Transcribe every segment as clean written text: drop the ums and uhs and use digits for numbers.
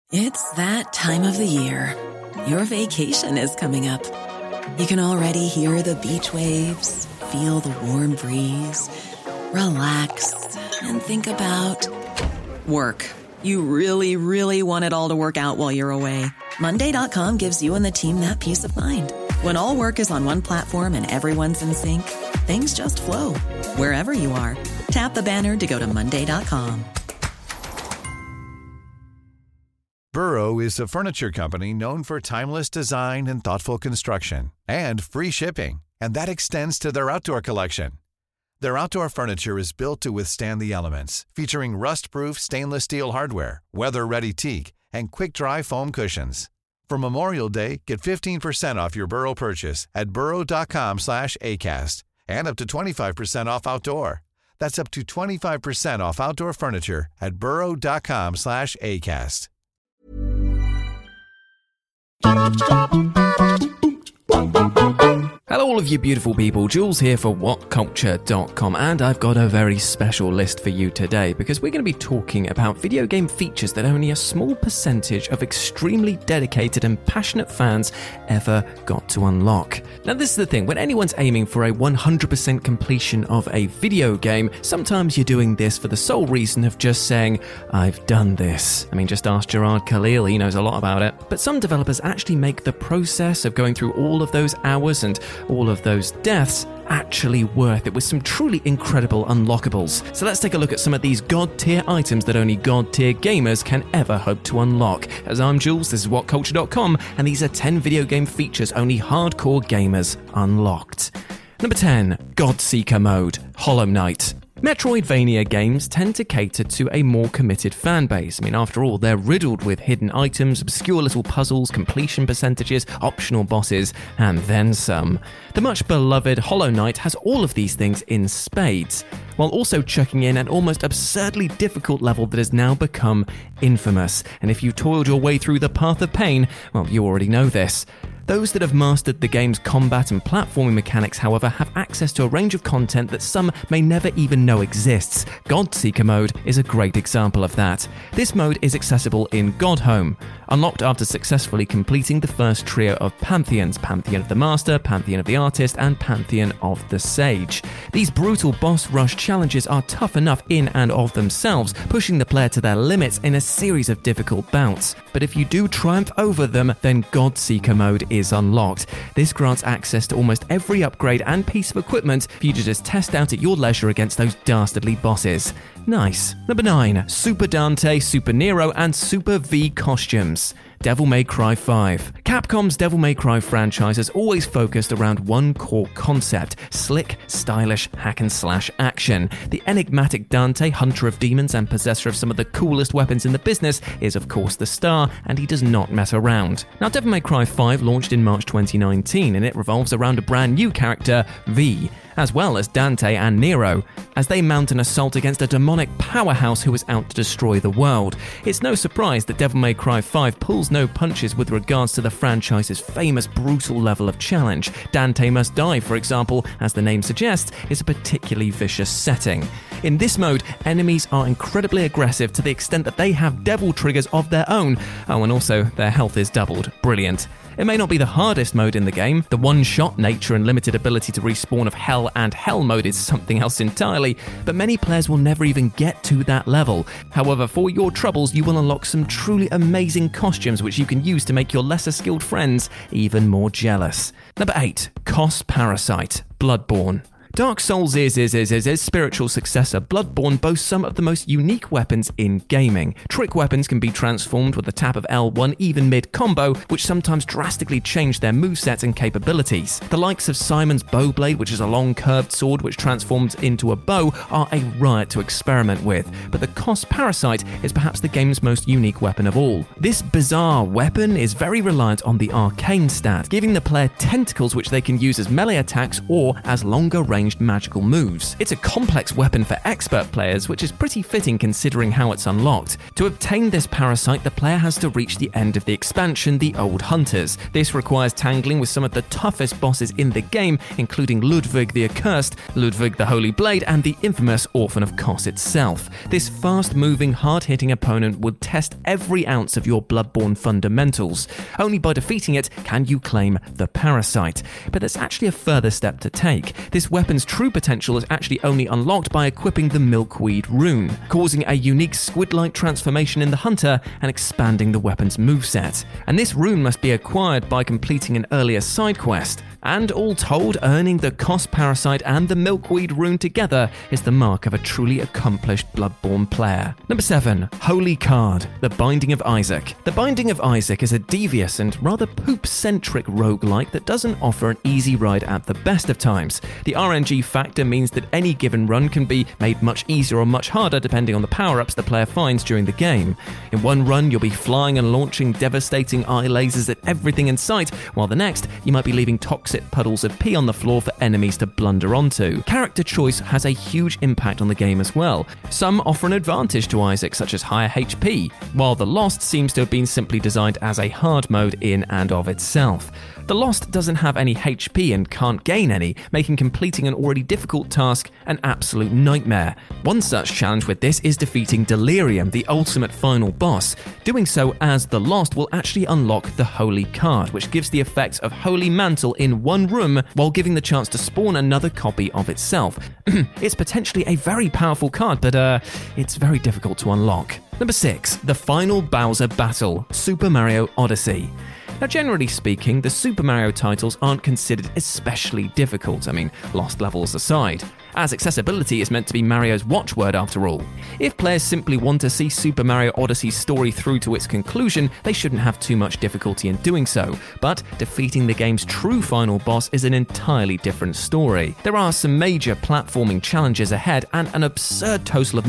It's that time of the year. Your vacation is coming up. You can already hear the beach waves, feel the warm breeze, relax, and think about work. You really, really want it all to work out while you're away. Monday.com gives you and the team that peace of mind. When all work is on one platform and everyone's in sync, things just flow. Wherever you are, tap the banner to go to Monday.com. Burrow is a furniture company known for timeless design and thoughtful construction, and free shipping, and that extends to their outdoor collection. Their outdoor furniture is built to withstand the elements, featuring rust-proof stainless steel hardware, weather-ready teak, and quick-dry foam cushions. For Memorial Day, get 15% off your Burrow purchase at burrow.com/ACAST, and up to 25% off outdoor. That's up to 25% off outdoor furniture at burrow.com/ACAST. Hello all of you beautiful people, Jules here for WhatCulture.com, and I've got a very special list for you today because we're going to be talking about video game features that only a small percentage of extremely dedicated and passionate fans ever got to unlock. Now this is the thing, when anyone's aiming for a 100% completion of a video game, sometimes you're doing this for the sole reason of just saying, I've done this. I mean, just ask Gerard Khalil, he knows a lot about it. But some developers actually make the process of going through all of those hours and all of those deaths actually worth it with some truly incredible unlockables. So let's take a look at some of these god-tier items that only god-tier gamers can ever hope to unlock. As I'm Jules, this is WhatCulture.com, and these are 10 video game features only hardcore gamers unlocked. Number 10, Godseeker Mode, Hollow Knight. Metroidvania games tend to cater to a more committed fan base. I mean, after all, they're riddled with hidden items, obscure little puzzles, completion percentages, optional bosses, and then some. The much beloved Hollow Knight has all of these things in spades, while also chucking in an almost absurdly difficult level that has now become infamous. And if you toiled your way through the Path of Pain, well, you already know this. Those that have mastered the game's combat and platforming mechanics, however, have access to a range of content that some may never even know exists. Godseeker Mode is a great example of that. This mode is accessible in Godhome, unlocked after successfully completing the first trio of Pantheons: Pantheon of the Master, Pantheon of the Artist, and Pantheon of the Sage. These brutal boss rush challenges are tough enough in and of themselves, pushing the player to their limits in a series of difficult bouts. But if you do triumph over them, then Godseeker Mode is unlocked. This grants access to almost every upgrade and piece of equipment for you to just test out at your leisure against those dastardly bosses. Nice. Number 9, Super Dante, Super Nero, and Super V costumes. Devil May Cry 5. Capcom's Devil May Cry franchise has always focused around one core concept: slick, stylish, hack-and-slash action. The enigmatic Dante, hunter of demons and possessor of some of the coolest weapons in the business, is of course the star, and he does not mess around. Now, Devil May Cry 5 launched in March 2019, and it revolves around a brand new character, V, as well as Dante and Nero, as they mount an assault against a demonic powerhouse who is out to destroy the world. It's no surprise that Devil May Cry 5 pulls no punches with regards to the franchise's famous brutal level of challenge. Dante Must Die, for example, as the name suggests, is a particularly vicious setting. In this mode, enemies are incredibly aggressive to the extent that they have devil triggers of their own. Oh, and also their health is doubled. Brilliant. It may not be the hardest mode in the game. The one-shot nature and limited ability to respawn of Hell and Hell mode is something else entirely, but many players will never even get to that level. However, for your troubles, you will unlock some truly amazing costumes which you can use to make your lesser skilled friends even more jealous. Number 8, Cos Parasite, Bloodborne. Dark Souls' spiritual successor, Bloodborne boasts some of the most unique weapons in gaming. Trick weapons can be transformed with a tap of L1 even mid-combo, which sometimes drastically change their moveset and capabilities. The likes of Simon's Bowblade, which is a long curved sword which transforms into a bow, are a riot to experiment with, but the Cos Parasite is perhaps the game's most unique weapon of all. This bizarre weapon is very reliant on the arcane stat, giving the player tentacles which they can use as melee attacks or as longer range ranged magical moves. It's a complex weapon for expert players, which is pretty fitting considering how it's unlocked. To obtain this parasite, the player has to reach the end of the expansion, the Old Hunters. This requires tangling with some of the toughest bosses in the game, including Ludwig the Accursed, Ludwig the Holy Blade, and the infamous Orphan of Kos itself. This fast-moving, hard-hitting opponent would test every ounce of your Bloodborne fundamentals. Only by defeating it can you claim the parasite. But there's actually a further step to take. This weapon's true potential is actually only unlocked by equipping the Milkweed rune, causing a unique squid-like transformation in the hunter and expanding the weapon's moveset. And this rune must be acquired by completing an earlier side quest. And all told, earning the Kos parasite and the Milkweed rune together is the mark of a truly accomplished Bloodborne player. Number 7. Holy Card, The Binding of Isaac. The Binding of Isaac is a devious and rather poop-centric roguelike that doesn't offer an easy ride at the best of times. The RNG factor means that any given run can be made much easier or much harder depending on the power-ups the player finds during the game. In one run, you'll be flying and launching devastating eye lasers at everything in sight, while the next, you might be leaving toxic puddles of pee on the floor for enemies to blunder onto. Character choice has a huge impact on the game as well. Some offer an advantage to Isaac, such as higher HP, while the Lost seems to have been simply designed as a hard mode in and of itself. The Lost doesn't have any HP and can't gain any, making completing an already difficult task an absolute nightmare. One such challenge with this is defeating Delirium, the ultimate final boss. Doing so as the Lost will actually unlock the Holy Card, which gives the effect of Holy Mantle in one room while giving the chance to spawn another copy of itself. It's potentially a very powerful card, but it's very difficult to unlock. Number 6. The Final Bowser Battle, Super Mario Odyssey. Now, generally speaking, the Super Mario titles aren't considered especially difficult, lost levels aside, as accessibility is meant to be Mario's watchword after all. If players simply want to see Super Mario Odyssey's story through to its conclusion, they shouldn't have too much difficulty in doing so, but defeating the game's true final boss is an entirely different story. There are some major platforming challenges ahead and an absurd total of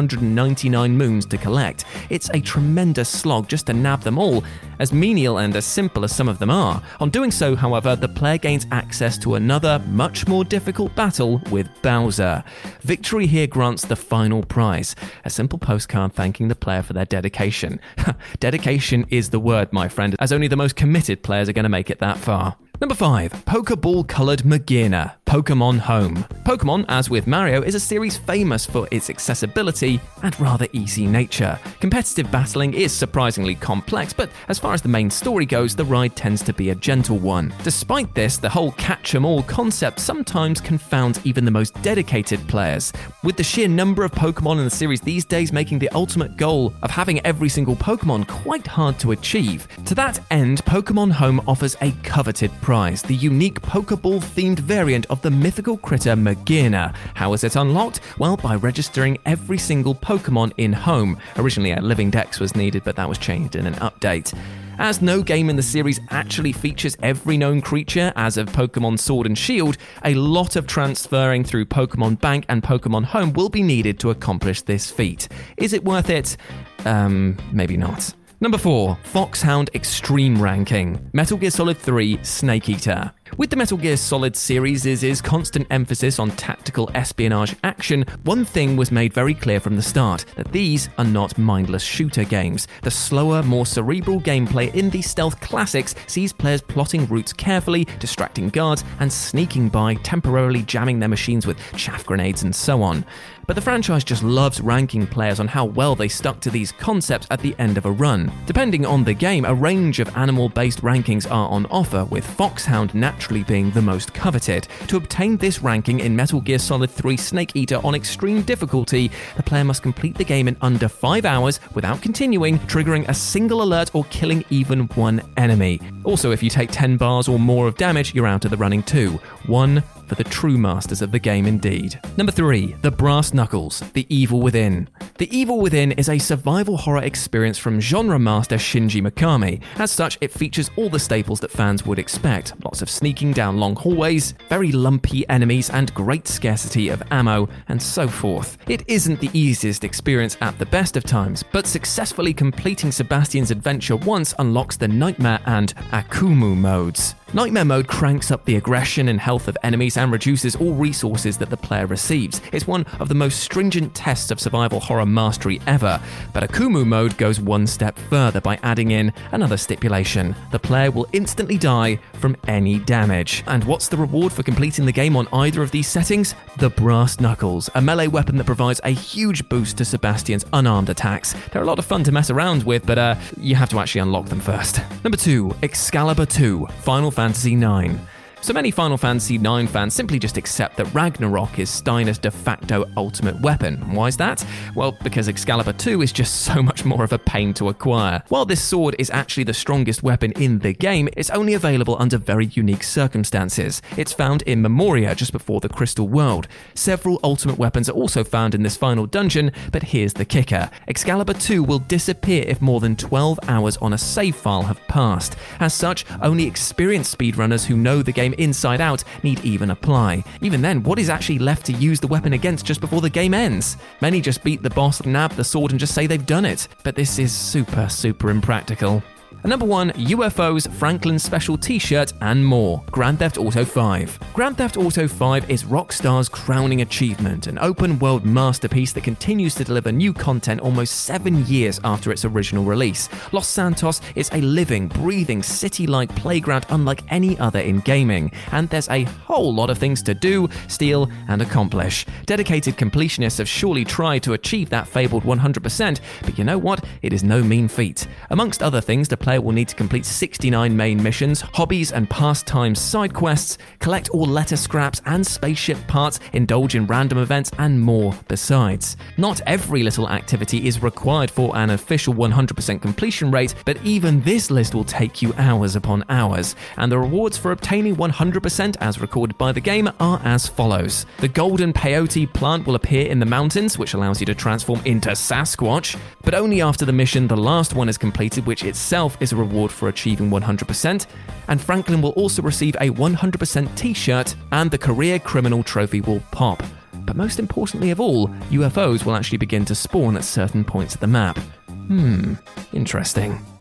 999 moons to collect. It's a tremendous slog just to nab them all, as menial and as simple as some of them are. On doing so, however, the player gains access to another, much more difficult battle with Bowser. Victory here grants the final prize, a simple postcard thanking the player for their dedication. Dedication is the word, my friend, as only the most committed players are going to make it that far. Number 5. Pokeball-coloured Magearna, Pokemon Home. Pokemon, as with Mario, is a series famous for its accessibility and rather easy nature. Competitive battling is surprisingly complex, but as far as the main story goes, the ride tends to be a gentle one. Despite this, the whole catch-em-all concept sometimes confounds even the most dedicated players, with the sheer number of Pokemon in the series these days making the ultimate goal of having every single Pokemon quite hard to achieve. To that end, Pokemon Home offers a coveted prize, the unique Pokeball-themed variant of the mythical critter Magearna. How is it unlocked? Well, by registering every single Pokemon in Home. Originally, a living dex was needed, but that was changed in an update. As no game in the series actually features every known creature, as of Pokemon Sword and Shield, a lot of transferring through Pokemon Bank and Pokemon Home will be needed to accomplish this feat. Is it worth it? Maybe not. Number 4. Foxhound Extreme Ranking, Metal Gear Solid 3 Snake Eater. With the Metal Gear Solid series' constant emphasis on tactical espionage action, one thing was made very clear from the start, that these are not mindless shooter games. The slower, more cerebral gameplay in these stealth classics sees players plotting routes carefully, distracting guards, and sneaking by, temporarily jamming their machines with chaff grenades and so on. But the franchise just loves ranking players on how well they stuck to these concepts at the end of a run. Depending on the game, a range of animal-based rankings are on offer, with Foxhound naturally being the most coveted. To obtain this ranking in Metal Gear Solid 3 Snake Eater on extreme difficulty, the player must complete the game in under 5 hours without continuing, triggering a single alert or killing even one enemy. Also, if you take 10 bars or more of damage, you're out of the running too. One for the true masters of the game indeed. Number 3. The Brass Knuckles, The Evil Within. The Evil Within is a survival horror experience from genre master Shinji Mikami. As such, it features all the staples that fans would expect. Lots of sneaking down long hallways, very lumpy enemies, and great scarcity of ammo, and so forth. It isn't the easiest experience at the best of times, but successfully completing Sebastian's adventure once unlocks the Nightmare and Akumu modes. Nightmare Mode cranks up the aggression and health of enemies and reduces all resources that the player receives. It's one of the most stringent tests of survival horror mastery ever, but Akumu Mode goes one step further by adding in another stipulation. The player will instantly die from any damage. And what's the reward for completing the game on either of these settings? The Brass Knuckles, a melee weapon that provides a huge boost to Sebastian's unarmed attacks. They're a lot of fun to mess around with, but you have to actually unlock them first. Number 2, Excalibur 2, Final Fantasy IX. So many Final Fantasy IX fans simply just accept that Ragnarok is Steiner's de facto ultimate weapon. Why is that? Well, because Excalibur 2 is just so much more of a pain to acquire. While this sword is actually the strongest weapon in the game, it's only available under very unique circumstances. It's found in Memoria just before the Crystal World. Several ultimate weapons are also found in this final dungeon, but here's the kicker. Excalibur 2 will disappear if more than 12 hours on a save file have passed. As such, only experienced speedrunners who know the game inside out need even apply. Even then, what is actually left to use the weapon against just before the game ends? Many just beat the boss, nab the sword, and just say they've done it. But this is super impractical. And number 1, UFOs, Franklin's Special T-shirt, and more. Grand Theft Auto 5. Grand Theft Auto 5 is Rockstar's crowning achievement, an open-world masterpiece that continues to deliver new content almost 7 years after its original release. Los Santos is a living, breathing, city-like playground unlike any other in gaming, and there's a whole lot of things to do, steal, and accomplish. Dedicated completionists have surely tried to achieve that fabled 100%, but you know what? It is no mean feat. Amongst other things, the player will need to complete 69 main missions, hobbies and pastimes side quests, collect all letter scraps and spaceship parts, indulge in random events, and more besides. Not every little activity is required for an official 100% completion rate, but even this list will take you hours upon hours, and the rewards for obtaining 100% as recorded by the game are as follows. The golden peyote plant will appear in the mountains, which allows you to transform into Sasquatch, but only after the mission, the last one, is completed, which itself is a reward for achieving 100%, and Franklin will also receive a 100% t-shirt, and the Career Criminal trophy will pop. But most importantly of all, UFOs will actually begin to spawn at certain points of the map. Interesting.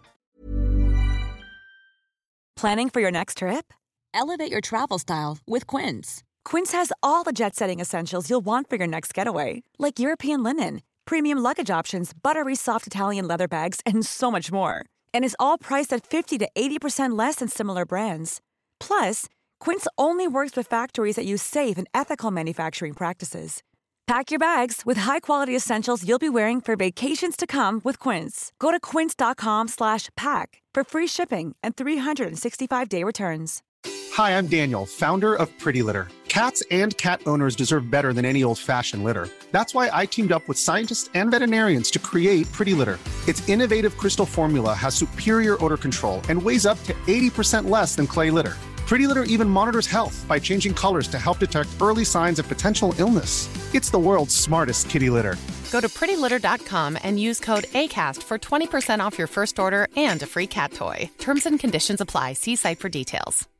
Planning for your next trip? Elevate your travel style with Quince. Quince has all the jet-setting essentials you'll want for your next getaway, like European linen, premium luggage options, buttery soft Italian leather bags, and so much more. And is all priced at 50 to 80% less than similar brands. Plus, Quince only works with factories that use safe and ethical manufacturing practices. Pack your bags with high-quality essentials you'll be wearing for vacations to come with Quince. Go to quince.com/pack for free shipping and 365-day returns. Hi, I'm Daniel, founder of Pretty Litter. Cats and cat owners deserve better than any old-fashioned litter. That's why I teamed up with scientists and veterinarians to create Pretty Litter. Its innovative crystal formula has superior odor control and weighs up to 80% less than clay litter. Pretty Litter even monitors health by changing colors to help detect early signs of potential illness. It's the world's smartest kitty litter. Go to prettylitter.com and use code ACAST for 20% off your first order and a free cat toy. Terms and conditions apply. See site for details.